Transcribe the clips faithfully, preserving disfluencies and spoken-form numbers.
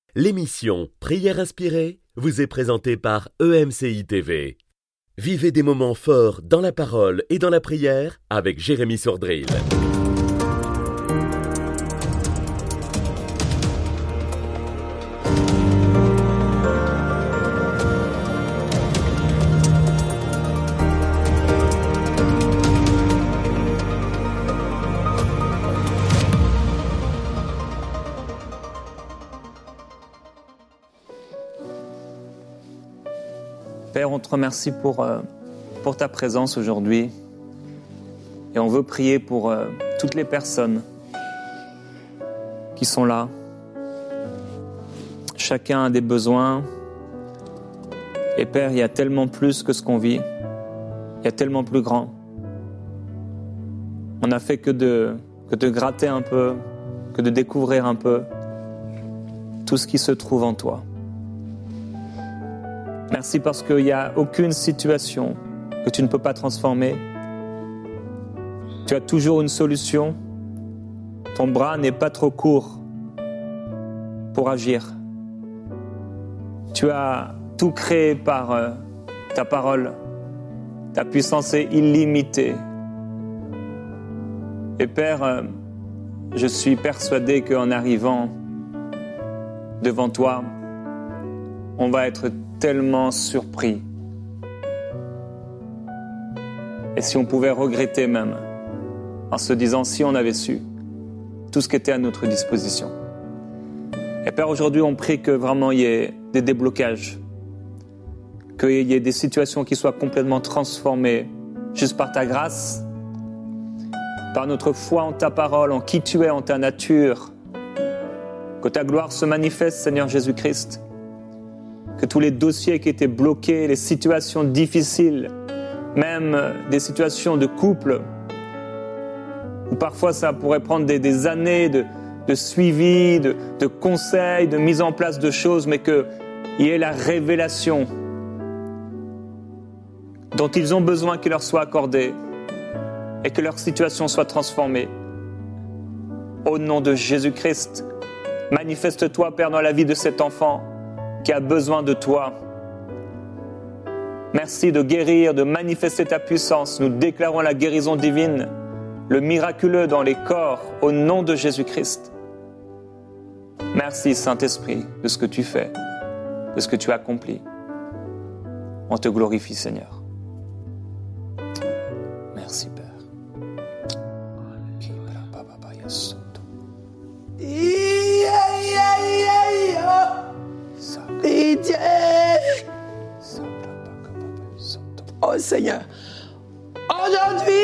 L'émission Prière inspirée vous est présentée par E M C I T V. Vivez des moments forts dans la parole et dans la prière avec Jérémy Sordrill. Père, on te remercie pour, euh, pour ta présence aujourd'hui. Et on veut prier pour euh, toutes les personnes qui sont là. Chacun a des besoins. Et Père, il y a tellement plus que ce qu'on vit. Il y a tellement plus grand. On n'a fait que de, que de gratter un peu, que de découvrir un peu tout ce qui se trouve en toi. Merci parce qu'il n'y a aucune situation que tu ne peux pas transformer. Tu as toujours une solution. Ton bras n'est pas trop court pour agir. Tu as tout créé par euh, ta parole. Ta puissance est illimitée. Et Père, euh, je suis persuadé qu'en arrivant devant toi, on va être tellement surpris. Et si on pouvait regretter même, en se disant si on avait su tout ce qui était à notre disposition. Et Père, aujourd'hui, on prie que vraiment il y ait des déblocages, qu'il y ait des situations qui soient complètement transformées juste par ta grâce, par notre foi en ta parole, en qui tu es, en ta nature, que ta gloire se manifeste, Seigneur Jésus-Christ. Que tous les dossiers qui étaient bloqués, les situations difficiles, même des situations de couple, où parfois ça pourrait prendre des, des années de, de suivi, de, de conseils, de mise en place de choses, mais qu'il y ait la révélation dont ils ont besoin qui leur soit accordée et que leur situation soit transformée. Au nom de Jésus-Christ, manifeste-toi, Père, dans la vie de cet enfant qui a besoin de toi. Merci de guérir, de manifester ta puissance. Nous déclarons la guérison divine, le miraculeux dans les corps, au nom de Jésus-Christ. Merci, Saint-Esprit, de ce que tu fais, de ce que tu accomplis. On te glorifie, Seigneur. Merci, Père. Oh Seigneur, aujourd'hui,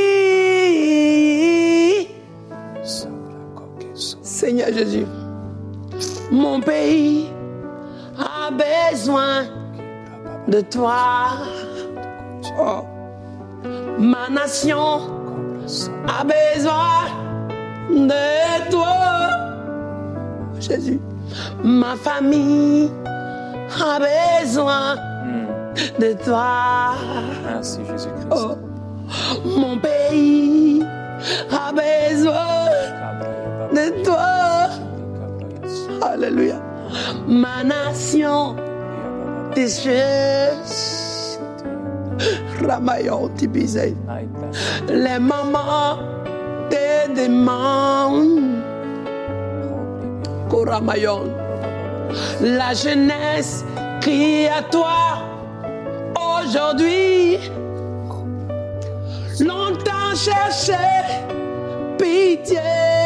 Seigneur Jésus, mon pays a besoin de toi. Oh, ma nation a besoin de toi. Jésus, ma famille a besoin de toi. Merci Jésus-Christ. Oh, mon pays a besoin de toi. Alléluia. Ma nation déchire. Ramayon Tibizé. Les mamans te demandent. Koramayon. La jeunesse crie à toi. Aujourd'hui, longtemps cherché pitié.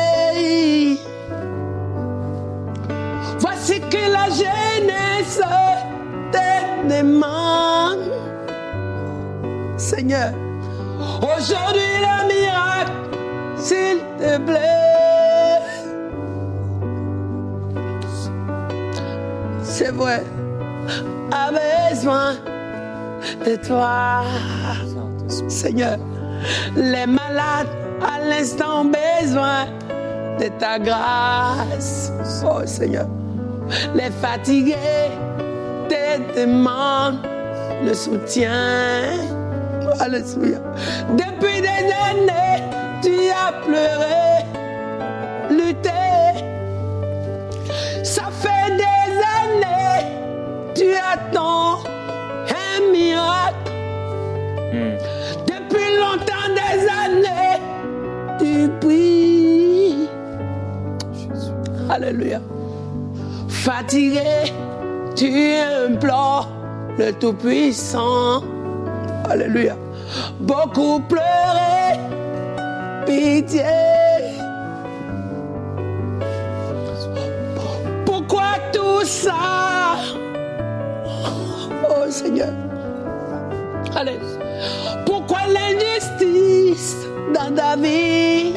Voici que la jeunesse te demande. Seigneur, aujourd'hui le miracle, s'il te plaît. C'est vrai, a besoin de toi, Seigneur. Les malades à l'instant ont besoin de ta grâce. Oh Seigneur, les fatigués te demandent le soutien. Alléluia. Depuis des années, tu as pleuré, lutté. Ça fait des attends un miracle. Mm. Depuis longtemps, des années, tu pries. Jésus. Alléluia. Fatigué, tu implores le Tout-Puissant. Alléluia. Beaucoup pleuré, pitié. Pourquoi tout ça? Oh Seigneur. Allez. Pourquoi l'injustice dans ta vie?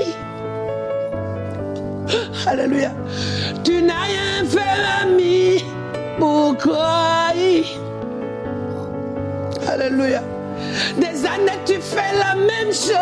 Alléluia. Tu n'as rien fait, ami. Pourquoi? Alléluia. Des années, tu fais la même chose.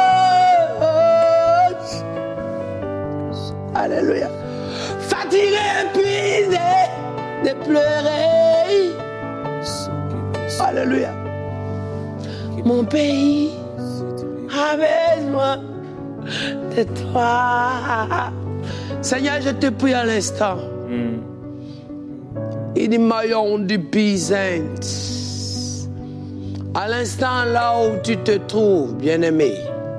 Alléluia. Fatigué, épuisé de pleurer. Alléluia. Mon pays a besoin de toi. Seigneur, je te prie à l'instant. Mm. Il dit maillon du Byzance. À l'instant là où tu te trouves, bien-aimé.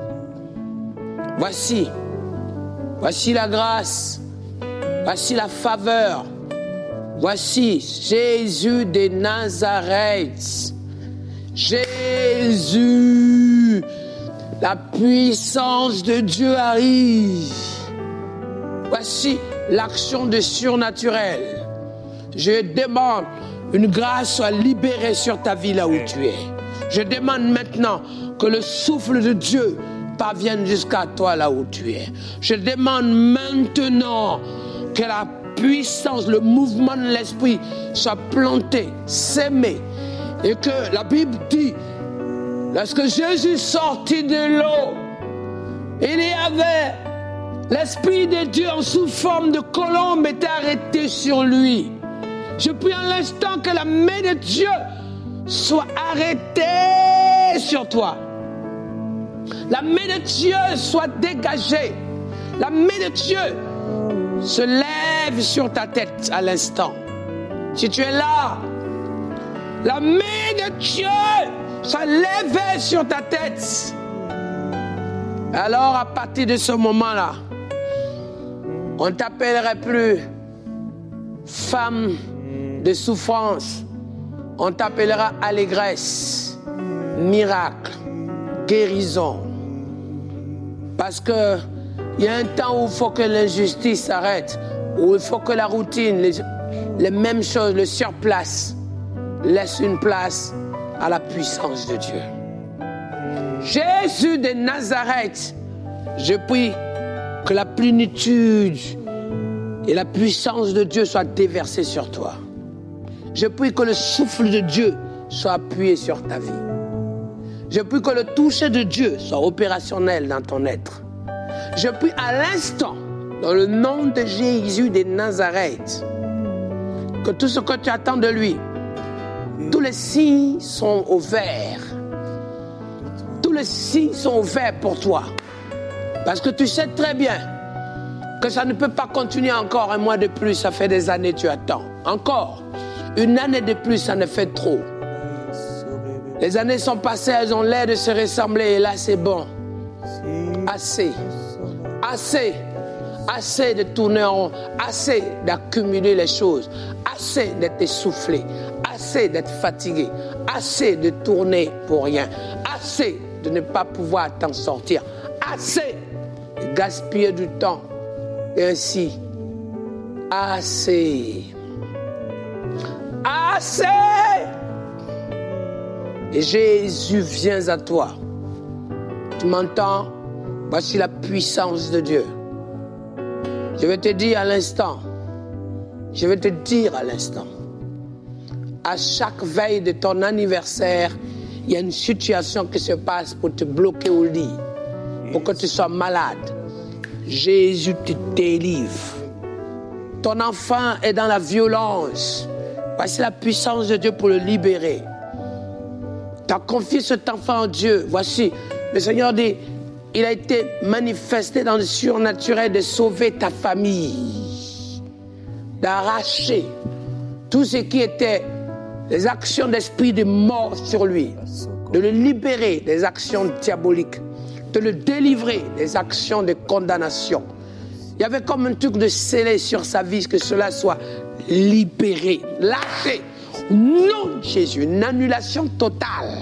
Voici. Voici la grâce. Voici la faveur. Voici Jésus de Nazareth. Jésus. La puissance de Dieu arrive. Voici l'action de surnaturel. Je demande une grâce soit libérée sur ta vie là où tu es. Je demande maintenant que le souffle de Dieu parvienne jusqu'à toi là où tu es. Je demande maintenant que la puissance, le mouvement de l'esprit soit planté, sémé. Et que la Bible dit, lorsque Jésus sortit de l'eau, il y avait l'Esprit de Dieu en sous forme de colombe était arrêté sur lui. Je prie en l'instant que la main de Dieu soit arrêtée sur toi. La main de Dieu soit dégagée. La main de Dieu se lève sur ta tête à l'instant. Si tu es là, la main de Dieu soit levée sur ta tête. Alors à partir de ce moment-là, on ne t'appellerait plus femme de souffrance. On t'appellera allégresse, miracle, guérison. Parce que il y a un temps où il faut que l'injustice s'arrête, où il faut que la routine, les, les mêmes choses, le surplace, laisse une place à la puissance de Dieu. Jésus de Nazareth, je prie que la plénitude et la puissance de Dieu soient déversées sur toi. Je prie que le souffle de Dieu soit appuyé sur ta vie. Je prie que le toucher de Dieu soit opérationnel dans ton être. Je prie à l'instant, dans le nom de Jésus de Nazareth, que tout ce que tu attends de lui, tous les signes sont ouverts. Tous les signes sont ouverts pour toi. Parce que tu sais très bien que ça ne peut pas continuer encore un mois de plus. Ça fait des années que tu attends. Encore. Une année de plus, ça ne fait trop. Les années sont passées, elles ont l'air de se ressembler. Et là, c'est bon. Assez. Assez. Assez de tourner en rond. Assez d'accumuler les choses. Assez d'être essoufflé. Assez d'être fatigué. Assez de tourner pour rien. Assez de ne pas pouvoir t'en sortir. Assez de gaspiller du temps. Et ainsi, assez. Assez. Et Jésus vient à toi. Tu m'entends? Voici la puissance de Dieu. Je vais te dire à l'instant. Je vais te dire à l'instant. À chaque veille de ton anniversaire, il y a une situation qui se passe pour te bloquer au lit, pour que tu sois malade. Jésus te délivre. Ton enfant est dans la violence. Voici la puissance de Dieu pour le libérer. Tu as confié cet enfant en Dieu. Voici, le Seigneur dit, il a été manifesté dans le surnaturel de sauver ta famille, d'arracher tout ce qui était les actions d'esprit de mort sur lui, de le libérer des actions diaboliques, de le délivrer des actions de condamnation. Il y avait comme un truc de scellé sur sa vie, que cela soit libéré, lâché. Non, Jésus, une annulation totale.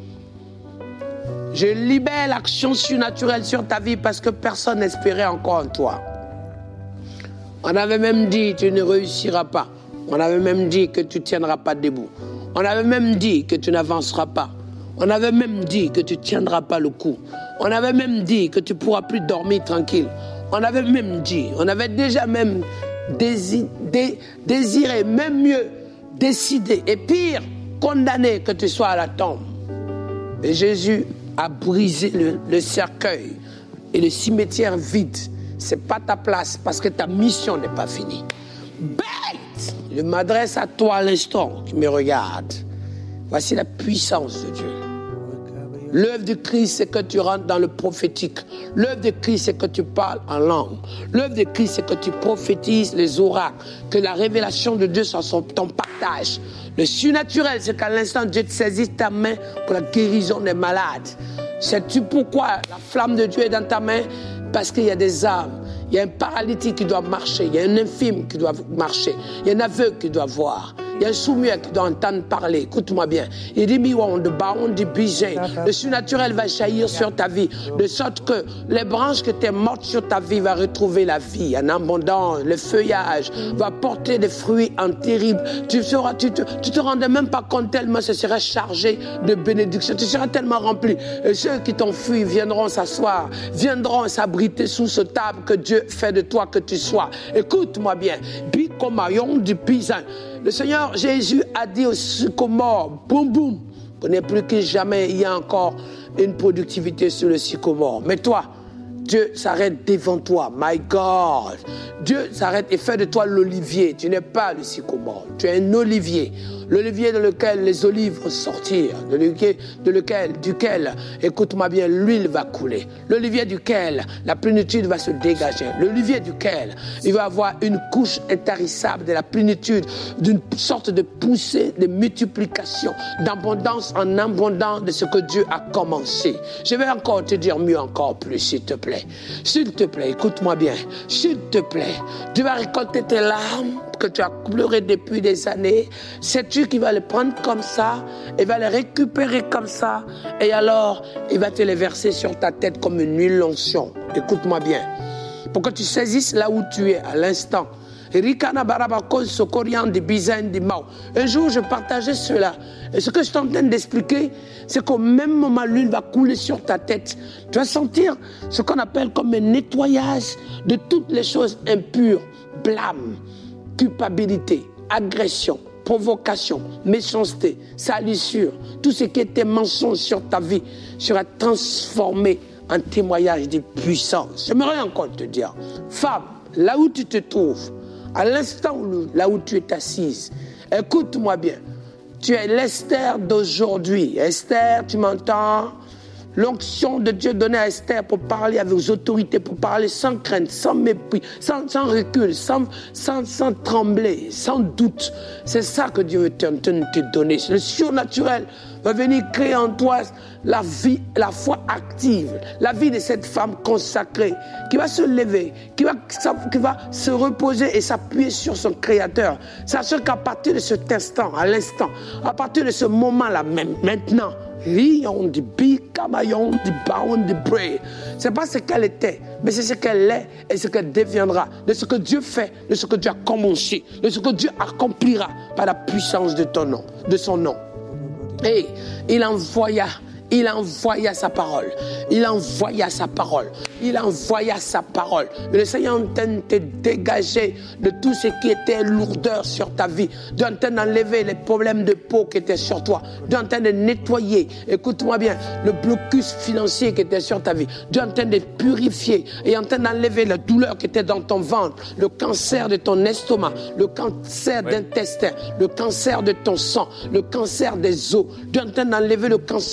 Je libère l'action surnaturelle sur ta vie parce que personne n'espérait encore en toi. On avait même dit tu ne réussiras pas. On avait même dit que tu ne tiendras pas debout. On avait même dit que tu n'avanceras pas. On avait même dit que tu ne tiendras pas le coup. On avait même dit que tu ne pourras plus dormir tranquille. On avait même dit, on avait déjà même dési- dé- désiré, même mieux, décidé, et pire, condamné que tu sois à la tombe. Et Jésus a brisé le, le cercueil et le cimetière vide. Ce n'est pas ta place parce que ta mission n'est pas finie. Bête! Je m'adresse à toi à l'instant qui me regarde. Voici la puissance de Dieu. L'œuvre de Christ, c'est que tu rentres dans le prophétique. L'œuvre de Christ, c'est que tu parles en langue. L'œuvre de Christ, c'est que tu prophétises les oracles. Que la révélation de Dieu soit son, ton partage. Le surnaturel, c'est qu'à l'instant, Dieu te saisisse ta main pour la guérison des malades. Sais-tu pourquoi la flamme de Dieu est dans ta main? Parce qu'il y a des âmes. Il y a un paralytique qui doit marcher. Il y a un infirme qui doit marcher. Il y a un aveugle qui doit voir. Il y a un sourd-muet qui doit entendre parler. Écoute-moi bien. Il dit, le surnaturel va jaillir sur ta vie. De sorte que les branches qui étaient mortes sur ta vie vont retrouver la vie en abondance. Le feuillage va porter des fruits en terrible. Tu seras, tu te, tu te rendais même pas compte tellement ce sera chargé de bénédiction. Tu seras tellement rempli. Et ceux qui t'ont fui viendront s'asseoir, viendront s'abriter sous ce table que Dieu fait de toi que tu sois. Écoute-moi bien. Le Seigneur Jésus a dit au sycomore, boum boum, pour ne plus que jamais il y a encore une productivité sur le sycomore. Mais toi, Dieu s'arrête devant toi, my God. Dieu s'arrête et fait de toi l'olivier. Tu n'es pas le sycomore, tu es un olivier. L'olivier dans lequel les olives vont sortir, de lequel, de lequel, duquel, écoute-moi bien, l'huile va couler. L'olivier duquel la plénitude va se dégager. L'olivier duquel il va avoir une couche intarissable de la plénitude, d'une sorte de poussée, de multiplication, d'abondance en abondance de ce que Dieu a commencé. Je vais encore te dire mieux encore plus, s'il te plaît. S'il te plaît, écoute-moi bien. S'il te plaît, Dieu va récolter tes larmes que tu as pleuré depuis des années. Sais-tu qu'il va les prendre comme ça, il va les récupérer comme ça, et alors il va te les verser sur ta tête comme une huile onction. Écoute-moi bien, pour que tu saisisses là où tu es à l'instant. Un jour je partageais cela, et ce que je suis en train d'expliquer, c'est qu'au même moment l'huile va couler sur ta tête. Tu vas sentir ce qu'on appelle comme un nettoyage de toutes les choses impures, blâme, culpabilité, agression, provocation, méchanceté, salissure, tout ce qui était mensonge sur ta vie sera transformé en témoignage de puissance. J'aimerais encore te dire, femme, là où tu te trouves, à l'instant où, là où tu es assise, écoute-moi bien, tu es l'Esther d'aujourd'hui. Esther, tu m'entends? L'onction de Dieu donnée à Esther pour parler avec les autorités, pour parler sans crainte, sans mépris, sans, sans recul, sans, sans, sans trembler, sans doute. C'est ça que Dieu est en train de te donner. Le surnaturel va venir créer en toi la vie, la foi active, la vie de cette femme consacrée qui va se lever, qui va, qui va se reposer et s'appuyer sur son Créateur. Sachant qu'à partir de cet instant, à l'instant, à partir de ce moment-là, même maintenant, c'est pas ce qu'elle était, mais c'est ce qu'elle est et ce qu'elle deviendra, de ce que Dieu fait, de ce que Dieu a commencé, de ce que Dieu accomplira par la puissance de ton nom, de son nom. Et il envoya, il envoya sa parole, il envoya sa parole, il envoya sa parole. Le Seigneur est en train de te dégager de tout ce qui était lourdeur sur ta vie. Dieu est en train d'enlever les problèmes de peau qui étaient sur toi. Dieu est en train de nettoyer, écoute-moi bien, le blocus financier qui était sur ta vie. Dieu est en train de purifier et en train d'enlever la douleur qui était dans ton ventre, le cancer de ton estomac, le cancer ouais. d'intestin, le cancer de ton sang, le cancer des os. Dieu est en train d'enlever le cancer du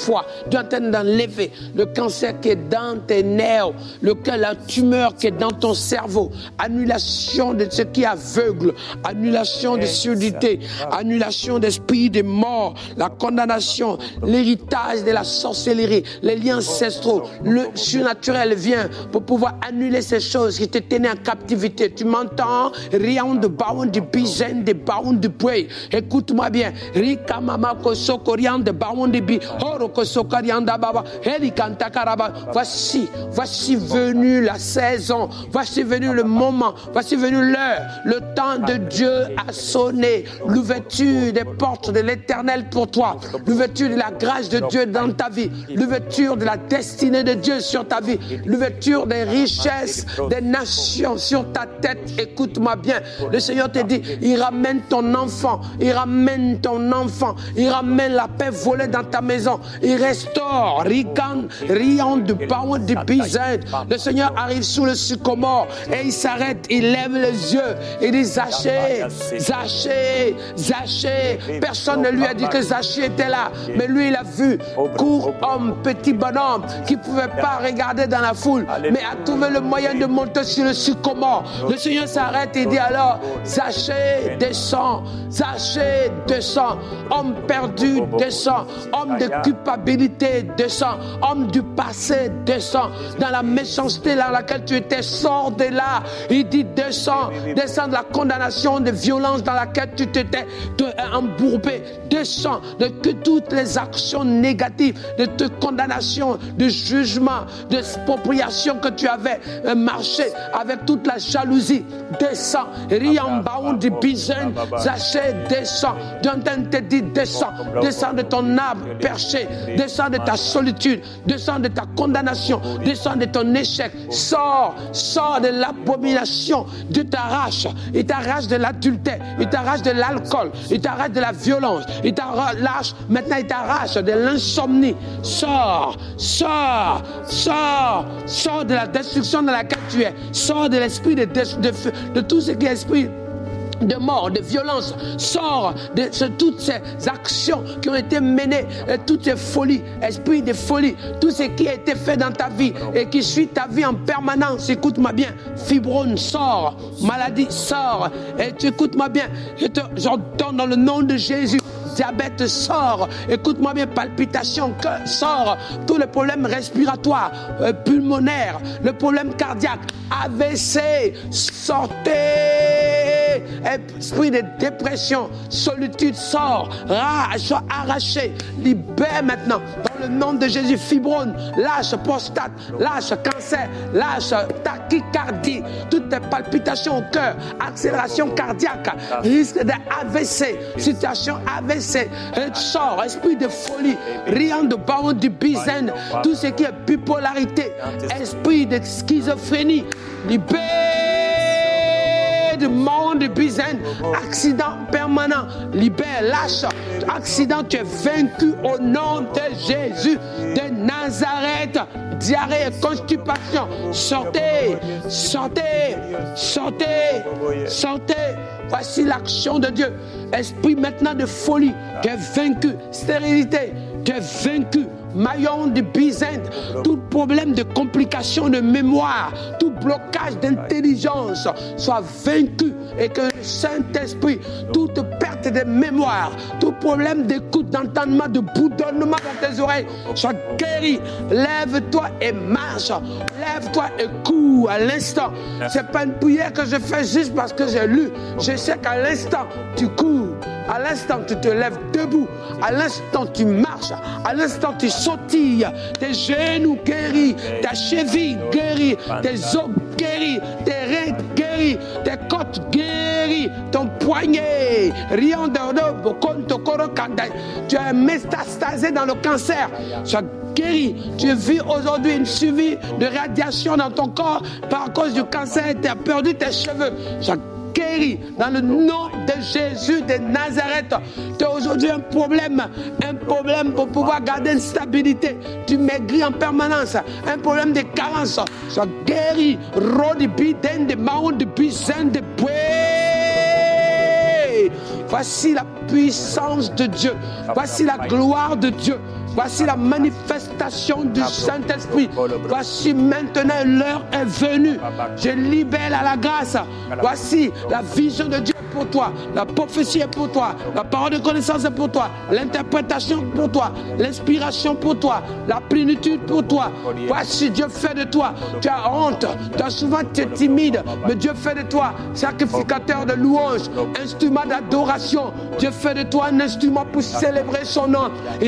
foie. Dieu est en train d'enlever le cancer qui est dans tes nerfs, le, la tumeur qui est dans ton cerveau. Annulation de ce qui est aveugle, annulation de surdité, annulation d'esprit de mort, la condamnation, l'héritage de la sorcellerie, les liens ancestraux. Le surnaturel vient pour pouvoir annuler ces choses qui te tenaient en captivité. Tu m'entends? Rien de baoun de bizen, de baoun de boué. Écoute-moi bien. Rika mama kosokorian de baoun de bi. Horo kosokorian da baba. Helikanta karaba. Voici, voici venu la saison. Voici venu le moment. Voici venu l'heure. Le temps de Dieu a sonné. L'ouverture des portes de l'éternel pour toi. L'ouverture de la grâce de Dieu dans ta vie. L'ouverture de la destinée de Dieu sur ta vie. L'ouverture des richesses des nations sur ta tête. Écoute-moi bien. Le Seigneur te dit, il ramène ton enfant. Il ramène ton enfant. Il ramène la paix volée dans ta maison. Il restaure. Rigan, riant du paon du bizin. Le Seigneur arrive sous le sycomore et il s'arrête. Il lève les yeux. Il dit, Zachée, Zachée, Zachée. Personne ne lui a dit que Zachée était là. Mais lui, il a vu. Court homme, petit bonhomme, qui ne pouvait pas regarder dans la foule, mais a trouvé le moyen de monter sur le sycomore. Le Seigneur s'arrête et dit alors, Zachée, descends. Zachée, descends. Homme perdu, descends. Homme de culpabilité, descends. Homme du passé, descends. Dans la méchanceté dans laquelle tu étais, sors de là. Il dit, descends. Descends de la condamnation, de violence dans laquelle tu t'étais embourbé. Descends de que toutes les actions négatives, de te condamnation, de jugement, d'expropriation que tu avais marché avec toute la jalousie. Descends. Riambaoun du bizen, Zachée, descends. Dieu te dit, descends. Descends de ton arbre perché. Descends de ta solitude. Descends de ta condamnation. Descends de ton échec. Sors. Sors de l'abomination. Dieu t'arrache. Il t'arrache de l'adultère. Il t'arrache de l'alcool. Il t'arrache de la violence. Il t'arrache. Maintenant, il t'arrache de l'insomnie. Sors. Sors. Sors. Sors de la destruction dans laquelle tu es. Sors de l'esprit de, de, de, de tout ce qui est esprit de mort, de violence. Sors de, de toutes ces actions qui ont été menées, toutes ces folies, esprit de folie, tout ce qui a été fait dans ta vie et qui suit ta vie en permanence. Écoute-moi bien. Fibrome, sors. Maladie, sors. Et tu écoutes-moi bien. Je te, j'entends dans le nom de Jésus. Diabète, sort. Écoute-moi bien, palpitation, cœur, sort. Tous les problèmes respiratoires, euh, pulmonaires, le problème cardiaque, A V C, sortez. Esprit de dépression, solitude, sort. Rage, sois arraché. Libère maintenant. Dans le nom de Jésus, fibrome, lâche prostate, lâche cancer, lâche tachycardie, toutes tes palpitations au cœur, accélération cardiaque, risque de A V C, situation A V C. Sort, esprit de folie, rien de baron du bizen, tout ce qui est bipolarité, esprit de schizophrénie, libère de monde de bizen, accident permanent, libère, lâche, accident, tu es vaincu au nom de Jésus de Nazareth. Diarrhée, constipation, sortez, sortez, sortez, sortez. Voici l'action de Dieu. Esprit maintenant de folie, tu es vaincu. Stérilité, tu es vaincu. Maillon de bizinde, tout problème de complication de mémoire, tout blocage d'intelligence soit vaincu et que le Saint-Esprit, toute perte de mémoire, tout problème d'écoute, d'entendement, de bourdonnement dans tes oreilles soit guéri. Lève-toi et marche. Lève-toi et cours à l'instant. C'est pas une prière que je fais juste parce que j'ai lu. Je sais qu'à l'instant, tu cours. À l'instant, tu te lèves debout. À l'instant, tu marches. À l'instant, tu sautilles. Tes genoux guéris. Ta cheville guérie. Tes os guéris. Tes reins guéris. Tes côtes guéries. Ton poignet. Rien de tu es métastasé dans le cancer. Sois guéri. Tu vis aujourd'hui une suivi de radiation dans ton corps par cause du cancer. Tu as perdu tes cheveux. Sois guéri dans le nom de Jésus de Nazareth. Tu as aujourd'hui un problème, un problème pour pouvoir garder une stabilité. Tu maigris en permanence, un problème de carence. Sois guéri. Rodi biden de maon de bizen de boué. Voici la puissance de Dieu. Voici la gloire de Dieu. Voici la manifestation du Saint-Esprit. Voici maintenant l'heure est venue. Je libère à la grâce. Voici la vision de Dieu pour toi. La prophétie est pour toi. La parole de connaissance est pour toi. L'interprétation pour toi. L'inspiration pour toi. La plénitude pour toi. Voici Dieu fait de toi. Tu as honte. Tu as souvent été timide. Mais Dieu fait de toi sacrificateur de louange. Instrument d'adoration. Dieu fait de toi un instrument pour célébrer son nom.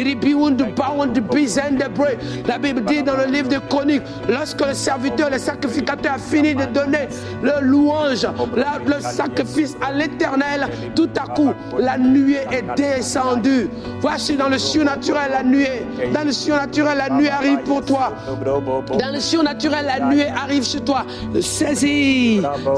La Bible dit dans le livre de Chroniques, lorsque le serviteur, le sacrificateur a fini de donner le louange, le sacrifice à l'Éternel, tout à coup, la nuée est descendue. Voici dans le surnaturel la nuée. Dans le surnaturel, la nuée arrive pour toi. Dans le surnaturel, la nuée arrive sur toi. Saisis,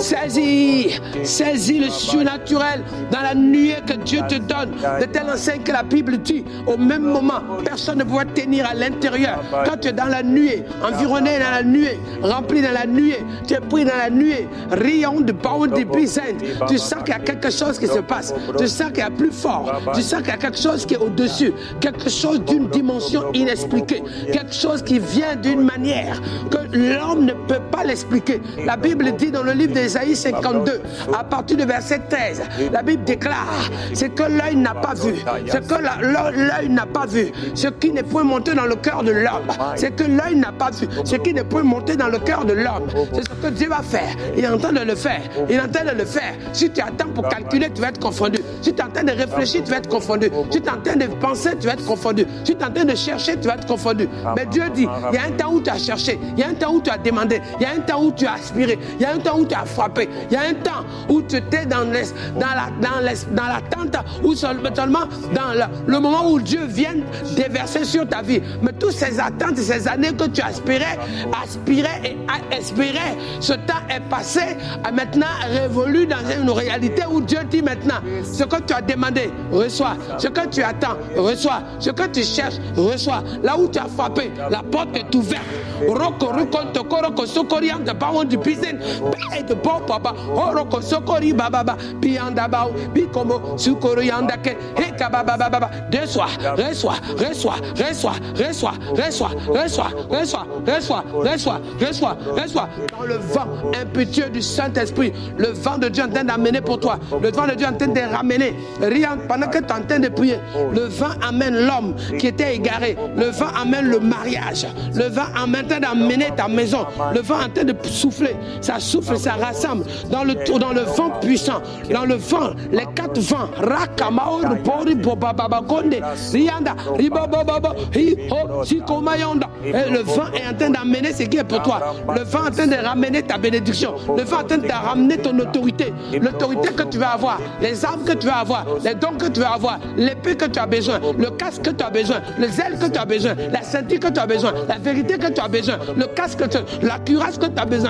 saisis, saisis le surnaturel dans la nuée que Dieu te donne. De telle enseigne que la Bible dit, au même moment, personne ne pouvait tenir à l'intérieur. Quand tu es dans la nuée, environné dans la nuée, rempli dans la nuée, tu es pris dans la nuée, riant de power de puissance. Tu sens qu'il y a quelque chose qui se passe. Tu sens qu'il y a plus fort. Tu sens qu'il y a quelque chose qui est au-dessus. Quelque chose d'une dimension inexpliquée. Quelque chose qui vient d'une manière que l'homme ne peut pas l'expliquer. La Bible dit dans le livre d'Ésaïe cinquante-deux, à partir du verset treize, la Bible déclare ce que l'œil n'a pas vu, ce que l'œil n'a pas vu, ce qui ne peut monter dans le cœur de l'homme, ce que l'œil n'a pas vu, ce qui ne peut monter dans le cœur de l'homme. C'est ce que Dieu va faire. Il est en train de le faire. Il est en train de le faire. Si tu attends pour calculer, tu vas être confondu. Si tu es en train de réfléchir, tu vas être confondu. Si tu es en train de penser, tu vas être confondu. Si tu es en train de chercher, tu vas être confondu. Mais Dieu dit, il y a un temps où tu as cherché, il y a un temps où tu as demandé, il y a un temps où tu as aspiré, il y a un temps où tu as frappé, il y a un temps où tu étais dans, les, dans, la, dans, les, dans l'attente, ou seulement dans le, le moment où Dieu vient déverser sur ta vie. Mais toutes ces attentes, ces années que tu aspirais, aspirais et espérais, ce temps est passé, maintenant révolu dans une réalité où Dieu dit maintenant, ce que tu as demandé, reçois. Ce que tu attends, reçois. Ce que tu cherches, reçois. Là où tu as frappé, la porte est ouverte. Roko rukonto koroko sokori anda bawo du pizen pe de bon papa roko sokori baba pianda bawo bikomo sukori anda ke he kababa baba reçois reçois reçois reçois reçois reçois reçois reçois reçois reçois reçois reçois dans le vent impétueux du Saint-Esprit, le vent de Dieu en train d'amener pour toi, le vent de Dieu en train de ramener rien pendant que tu es en train de prier. Le vent amène l'homme qui était égaré, le vent amène le mariage, le vent amène d'amener ta maison, le vent en train de souffler, ça souffle, ça rassemble dans le tour, dans le vent puissant, dans le vent, les quatre vents, Rakamao, Rupori, Bobaba Konde, Rianda, Ribababa, Hiho, Sikomayonda. Et le vent est en train d'amener ce qui est pour toi. Le vent est en train de ramener ta bénédiction. Le vent est en train de ramener ton autorité. L'autorité que tu vas avoir, les armes que tu vas avoir, les dons que tu vas avoir, l'épée que tu as besoin, le casque que tu as besoin, le zèle que tu as besoin, la ceinture que tu as besoin, la vérité que tu as besoin, le casque, la cuirasse que tu as besoin,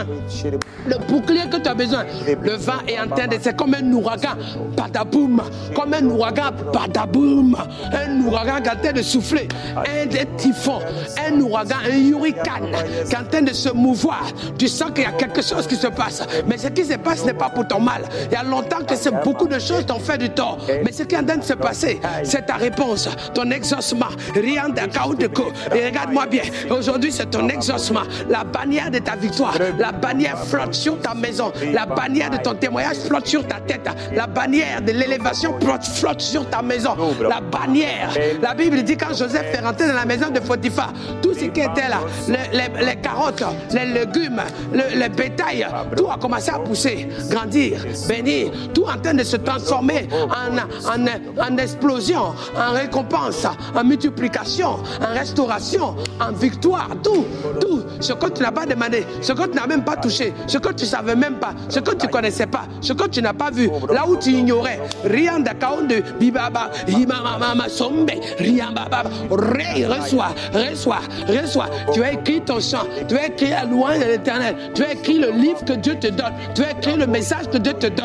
le bouclier que tu as besoin. Le vent est en train de, c'est comme un ouragan, padaboum, comme un ouragan, padaboum, un ouragan qui est en train de souffler, un typhon, un ouragan, un hurricane qui est en train de se mouvoir. Tu sens qu'il y a quelque chose qui se passe, mais ce qui se passe n'est pas pour ton mal. Il y a longtemps que c'est beaucoup de choses t'ont fait du tort, mais ce qui est en train de se passer, c'est ta réponse, ton exaucement. Rien d'accord de co. Et regarde-moi bien, aujourd'hui c'est ton exaucement, la bannière de ta victoire, la bannière flotte sur ta maison, la bannière de ton témoignage flotte sur ta tête, la bannière de l'élévation flotte sur ta maison, la bannière. La Bible dit quand Joseph est rentré dans la maison de Potiphar, tout ce qui était là, les, les, les carottes, les légumes, le, le bétail, tout a commencé à pousser, grandir, bénir, tout en train de se transformer en, en, en explosion, en récompense, en multiplication, en restauration, en victoire, tout, tout, ce que tu n'as pas demandé, ce que tu n'as même pas touché, ce que tu ne savais même pas, ce que tu ne connaissais pas, ce que tu n'as pas vu, là où tu ignorais, rien de bibaba, imamama sombe, rien baba, reçois, reçois, reçois, tu as écrit ton chant, tu as écrit la louange de l'Éternel, tu as écrit le livre que Dieu te donne, tu as écrit le message que Dieu te donne, tu as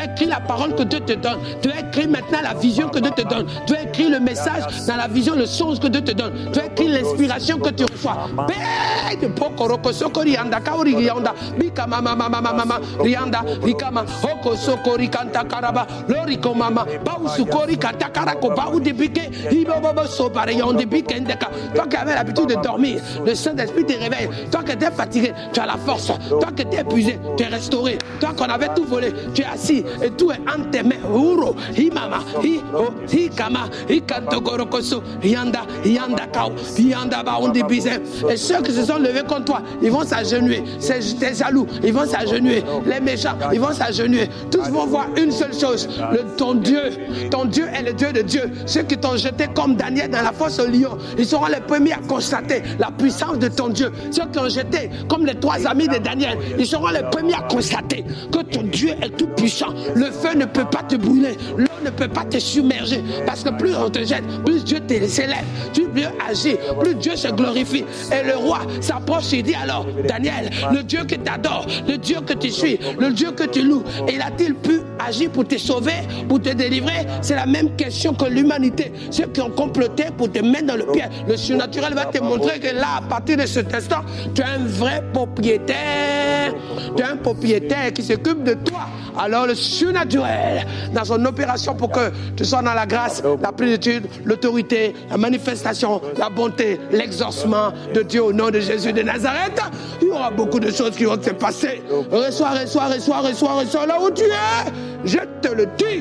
as écrit la parole que Dieu te donne. Tu as écrit maintenant la vision que Dieu te donne. Tu as écrit le message dans la vision, le songe que Dieu te donne. Tu as écrit l'inspiration que tu reçois. De Pokoroko Sokori Anda Kaori Rianda Bika Mama Mama Mama Rianda Rikama Oko Sokori Kanta Karaba Loriko Mama Bau Sukori Kanta Karako Bau Debike Ibobo Sobare Yonde Bikendeka. Toi qui avais l'habitude de dormir, le Saint-Esprit te réveille. Toi qui étais fatigué, tu as la force. Toi qui étais épuisé, tu es restauré. Toi qu'on avait tout volé, tu es assis et tout est entre tes mains. Uro Himama Hi O Hikama Hikanto Gorokoso Yanda Yanda Kao Yanda Baondi Bizem. Et ceux qui se sont levés contre toi, ils vont s'agenouiller. Tes jaloux, ils vont s'agenouiller. Les méchants, ils vont s'agenouiller. Tous vont voir une seule chose. Le, ton Dieu, ton Dieu est le Dieu de Dieu. Ceux qui t'ont jeté comme Daniel dans la fosse au lion, ils seront les premiers à constater la puissance de ton Dieu. Ceux qui ont jeté comme les trois amis de Daniel, ils seront les premiers à constater que ton Dieu est tout puissant. Le feu ne peut pas te brûler. L'eau ne peut pas te submerger. Parce que plus on te jette, plus Dieu te s'élève. Plus Dieu agit, plus Dieu se glorifie. Et le roi s'approche et dit alors, Daniel, le Dieu que tu adores, le Dieu que tu suis, le Dieu que tu loues, et a-t-il pu agir pour te sauver, pour te délivrer? C'est la même question que l'humanité. Ceux qui ont comploté pour te mettre dans le piège, le surnaturel va te montrer que là, à partir de cet instant, tu es un vrai propriétaire. Tu es un propriétaire qui s'occupe de toi. Alors le surnaturel, dans son opération pour que tu sois dans la grâce, la plénitude, l'autorité, la manifestation, la bonté, l'exaucement de Dieu au nom de Jésus de Nazareth, il y aura beaucoup de choses qui vont se passer. Reçois, reçois, reçois, reçois, reçois là où tu es. Je te le dis.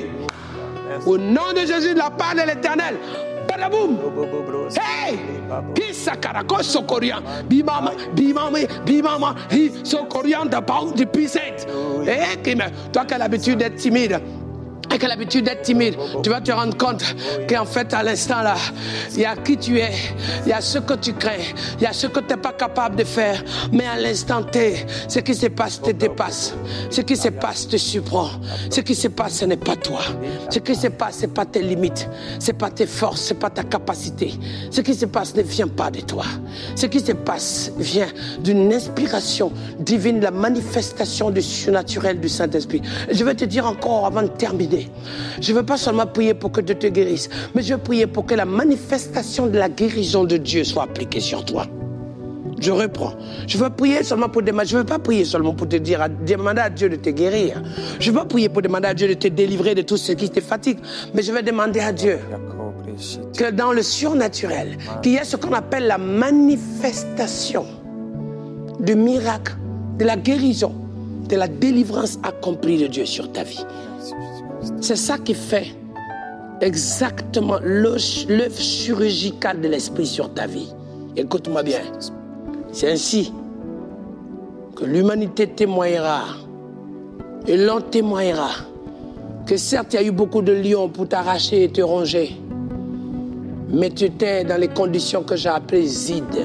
Au nom de Jésus, de la part de l'Éternel. Badaboum! Hey! Qui sakarako sokorian? Bimama, bimama, bimama, hi sokorian de Baou de Pisette. Eh, toi qui as l'habitude d'être timide, et qui a l'habitude d'être timide, tu vas te rendre compte qu'en fait, à l'instant là, il y a qui tu es, il y a ce que tu crains, il y a ce que tu n'es pas capable de faire, mais à l'instant T, ce qui se passe te dépasse, ce qui se passe te surprend, ce qui se passe ce n'est pas toi, ce qui se passe ce n'est pas tes limites, ce n'est pas tes forces, ce n'est pas ta capacité, ce qui se passe ne vient pas de toi, ce qui se passe vient d'une inspiration divine, la manifestation du surnaturel du Saint-Esprit. Je vais te dire encore avant de terminer, je ne veux pas seulement prier pour que Dieu te guérisse, mais je veux prier pour que la manifestation de la guérison de Dieu soit appliquée sur toi. Je reprends. Je veux prier seulement pour demander. Je ne veux pas prier seulement pour te dire, demander à Dieu de te guérir. Je ne veux pas prier pour demander à Dieu de te délivrer de tout ce qui te fatigue, mais je vais demander à Dieu que dans le surnaturel, qu'il y ait ce qu'on appelle la manifestation du miracle, de la guérison, de la délivrance accomplie de Dieu sur ta vie. C'est ça qui fait exactement l'œuvre chirurgicale de l'esprit sur ta vie. Écoute-moi bien. C'est ainsi que l'humanité témoignera et l'on témoignera que certes il y a eu beaucoup de lions pour t'arracher et te ronger, mais tu étais dans les conditions que j'ai appelées Z I D,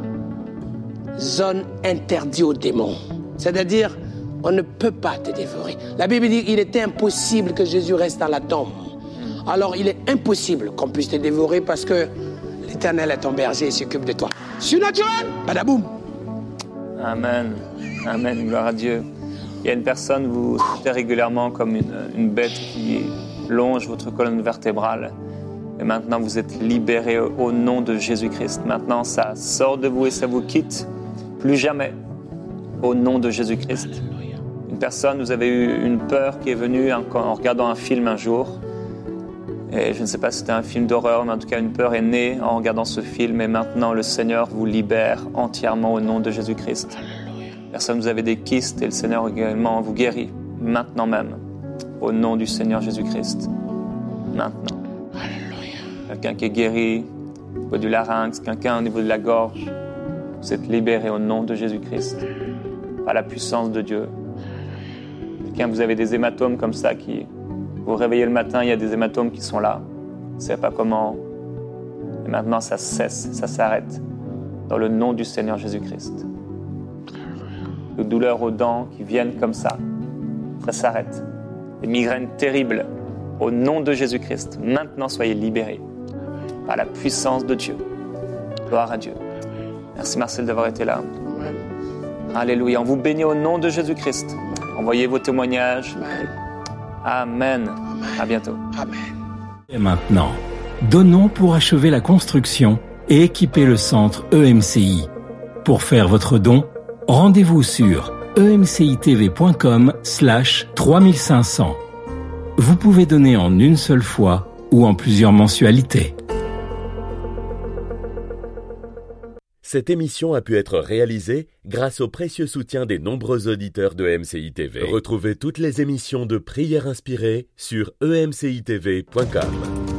zone interdite aux démons. C'est-à-dire, on ne peut pas te dévorer. La Bible dit qu'il était impossible que Jésus reste dans la tombe. Alors il est impossible qu'on puisse te dévorer parce que l'Éternel est ton berger et s'occupe de toi. Surnaturel, badaboum. Amen. Amen. Gloire à Dieu. Il y a une personne, vous sentez régulièrement comme une, une bête qui longe votre colonne vertébrale. Et maintenant, vous êtes libéré au, au nom de Jésus-Christ. Maintenant, ça sort de vous et ça vous quitte. Plus jamais. Au nom de Jésus-Christ. Une personne, vous avez eu une peur qui est venue en, en regardant un film un jour. Et je ne sais pas si c'était un film d'horreur, mais en tout cas, une peur est née en regardant ce film. Et maintenant, le Seigneur vous libère entièrement au nom de Jésus-Christ. Personne, vous avez des kystes et le Seigneur également vous guérit. Maintenant même. Au nom du Seigneur Jésus-Christ. Maintenant. Quelqu'un qui est guéri au niveau du larynx, quelqu'un au niveau de la gorge. Vous êtes libéré au nom de Jésus-Christ. Par la puissance de Dieu. Quelqu'un, vous avez des hématomes comme ça qui... Vous vous réveillez le matin, il y a des hématomes qui sont là. Vous ne savez pas comment. Et maintenant, ça cesse, ça s'arrête. Dans le nom du Seigneur Jésus-Christ. Les douleurs aux dents qui viennent comme ça, ça s'arrête. Les migraines terribles, au nom de Jésus-Christ. Maintenant, soyez libérés. Par la puissance de Dieu. Gloire à Dieu. Merci Marcel d'avoir été là. Alléluia. On vous bénit au nom de Jésus-Christ. Envoyez vos témoignages. Amen. Amen. À bientôt. Amen. Et maintenant, donnons pour achever la construction et équiper le centre E M C I. Pour faire votre don, rendez-vous sur emcitv.com slash 3500. Vous pouvez donner en une seule fois ou en plusieurs mensualités. Cette émission a pu être réalisée grâce au précieux soutien des nombreux auditeurs de M C I T V. Retrouvez toutes les émissions de Prières inspirées sur e m c i t v point com.